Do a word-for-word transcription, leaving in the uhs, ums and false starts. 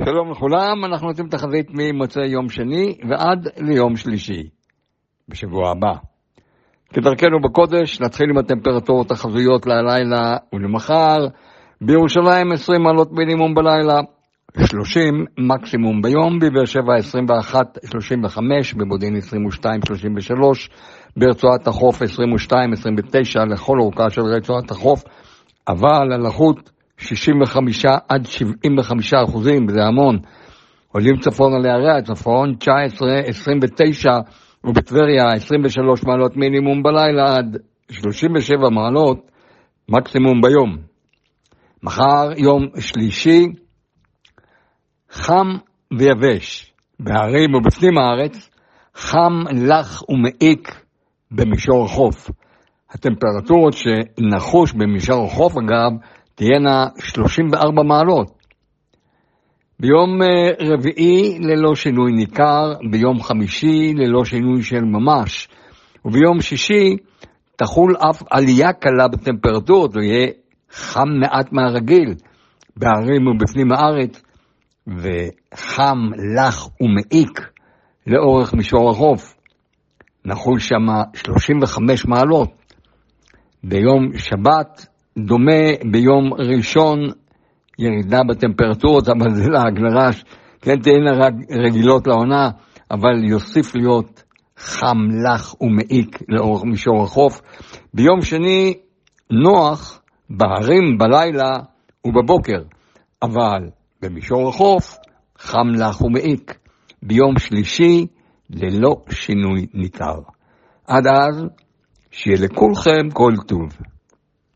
שלום לכולם, אנחנו נותנים תחזית ממוצאי יום שני ועד ליום שלישי בשבוע הבא. כדרכנו בקודש, נתחיל עם הטמפרטורות החזויות ללילה ולמחר. בירושלים עשרים מעלות מינימום בלילה, שלושים מקסימום ביום, בבאר שבע עשרים ואחת שלושים וחמש, במודיעין עשרים ושתיים שלושים ושלוש, ברצועת החוף עשרים ושתיים עשרים ותשע לכל אורכה של רצועת החוף, אבל הלחות שישים וחמישה עד שבעים וחמישה אחוזים, זה המון. עולים צפון על הערי הצפון תשע עשרה עשרים ותשע, ובטבריה עשרים ושלוש מעלות מינימום בלילה עד שלושים ושבע מעלות מקסימום ביום. מחר יום שלישי, חם ויבש בערים ובפנים הארץ, חם לח ומעיק במישור החוף. הטמפרטורות שנחוש במישור החוף אגב תהיינה שלושים וארבע מעלות. ביום רביעי ללא שינוי ניכר, ביום חמישי ללא שינוי של ממש, וביום שישי תחול אף עלייה קלה בטמפרטורות, ויהיה חם מעט מהרגיל בערים ובפנים הארץ, וחם לח ומעיק לאורך מישור החוף. נחול שם שלושים וחמש מעלות. ביום שבת דומה, ביום ראשון ירידה בטמפרטורות, אבל זה לעג לרש, כן תהיינה רגילות לעונה, אבל יוסיף להיות חם לח ומעיק לאורך מישור החוף. ביום שני נוח בהרים בלילה ובבוקר, אבל במישור החוף חם לח ומעיק. ביום שלישי ללא שינוי ניכר. עד אז שיהיה לכולכם כל טוב.